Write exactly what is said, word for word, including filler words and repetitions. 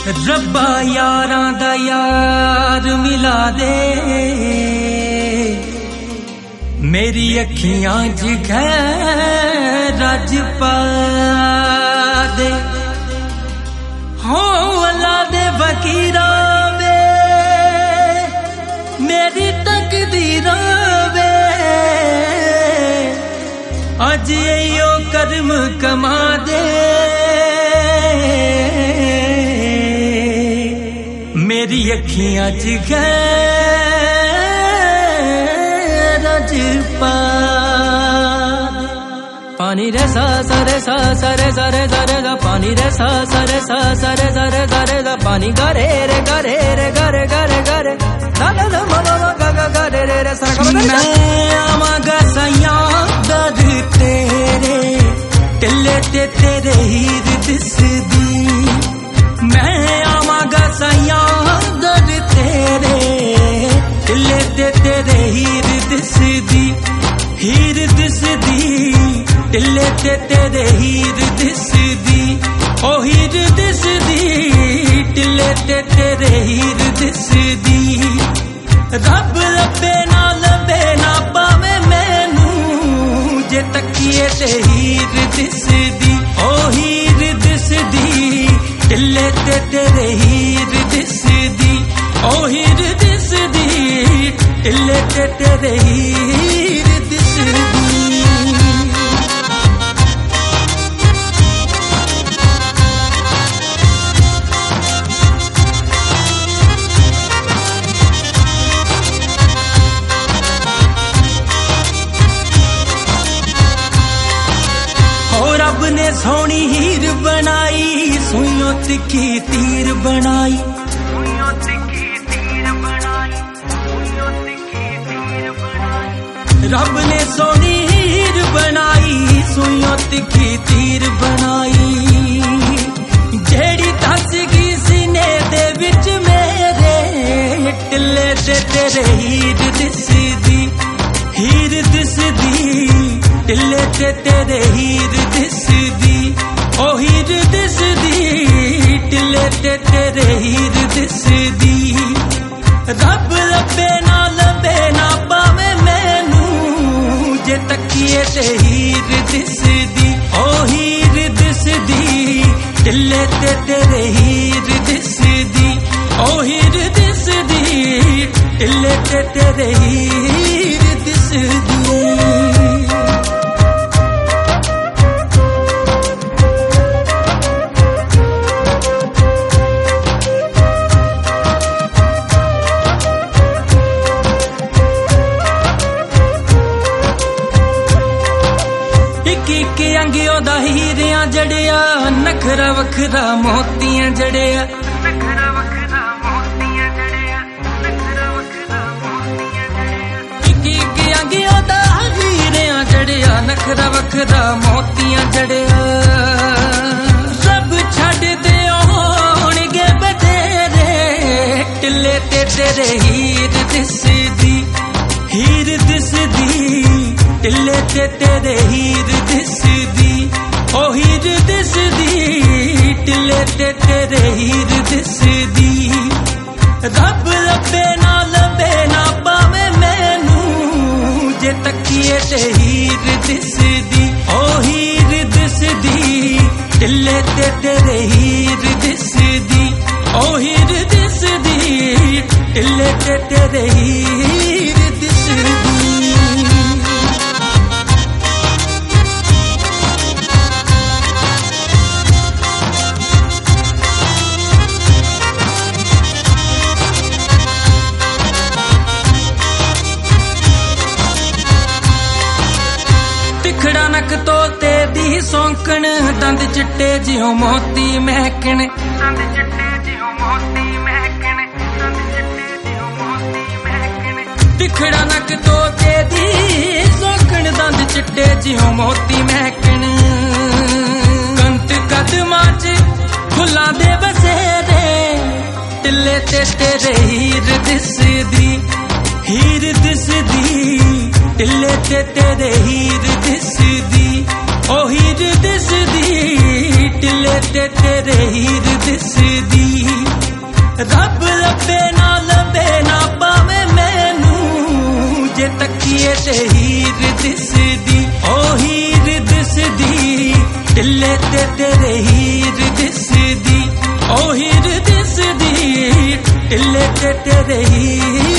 रब्बा यारां दा यार मिला दे, मेरी अखियां च खैर रज पा दे। हो अल्लाह दे फकीरा वे मेरी तकदीरा वे, अज यो कर्म कमा दे, मेरी अखियां च खैर रज पा दे। पानी रे सा सा रे सा सा रे सा रे सा रे सा, पानी रे सा सा रे सा सा रे सा रे सा रे सा, पानी गा रे रे गा रे रे गा रे गा रे गा रे ला ला ला मा मा गा गा गा रे रे रे सा गा गा। मैं आवांगा सयां दर तेरे टिल्ले ते तेरे हीर दिसदी, मैं आवांगा सयां दर तेरे टिल्ले ते तेरे हीर दिसदी, हीर दिसदी टिल्ले ते तेरे हीर दिसदी, ओ हीर दिसदी टिल्ले ते तेरे हीर दिसदी। रब लबे ना लबे ना पावे मैनू जे तकिए ते हीर दिसदी, ओ हीर दिसदी टिल्ले ते तेरे हीर दिसदी, ओ हीर दिसदी टिल्ले ते तेरे हीर दिसदी। रब ने सोनी हीर बनाई, सुइयों तिखी तीर बनाई, सुइयों तिखी तीर बनाई, सुइयों तिखी तीर बनाई। रब ने सोनी हीर बनाई, सुइयों तिखी तीर बनाई, जेड़ी धस गई सीने दे विच मेरे टिल्ले ते तेरे हीर दिसदी, हीर दिसदी टिल्ले ते तेरे हीर दिसदी, ओ हीर दिसदी टिल्ले ते तेरे हीर दिसदी। रब लबे ना लबे ना पावे मैनू जे तकिए ते हीर दिसदी, ओ हीर दिसदी टिल्ले ते तेरे हीर दिसदी, ओ हीर दिसदी टिल्ले ते तेरे हीर दिसदी। कि अंगियों दा हीरियां जड़िया, नखरा वखरा मोतियां जड़िया, नखरा वखरा मोतियां जड़िया, नखरा वखरा मोतियां जड़िया। कि कि अंगियों दा हीरियां जड़िया, नखरा वखरा मोतियां जड़िया। सब छड़ दे होणगे बतेरे टिल्ले ते तेरे हीर दिसदी, हीर दिसदी टिल्ले ते तेरे हीर दिसदी, ओ हीर दिसदी टिल्ले ते तेरे हीर दिसदी। रब लबे ना लबे ना पावे मैनू जे तकिए ते हीर दिसदी, ओ हीर दिसदी टिल्ले ते तेरे हीर दिसदी, ओ हीर दिसदी टिल्ले ते तेरे हीर दिसदी। तिखड़ा नक तोते दी सौंकण, दंद चिट्टे जियों मोती महकण, दंद चिट्टे जियों मोती महकण, दंद चिट्टे जियों मोती महकण। तिखड़ा नक तोते दी सौंकण, दंद चिट्टे जियों मोती महकण। कंत कदमां च फुल्लां दे बसेरे टिल्ले ते तेरे हीर दिसदी, हीर दिसदी टिल्ले ते तेरे हीर दिसदी, ओ हीर दिसदी टिले ते तेरे हीर दिसदी रब लबे ना लबे ना पावे मैनू जे तकिए ते हीर दिसदी ओ हीर दिसदी टिले ते तेरे हीर दिसदी ओ हीर दिसदी टिले ते तेरे हीर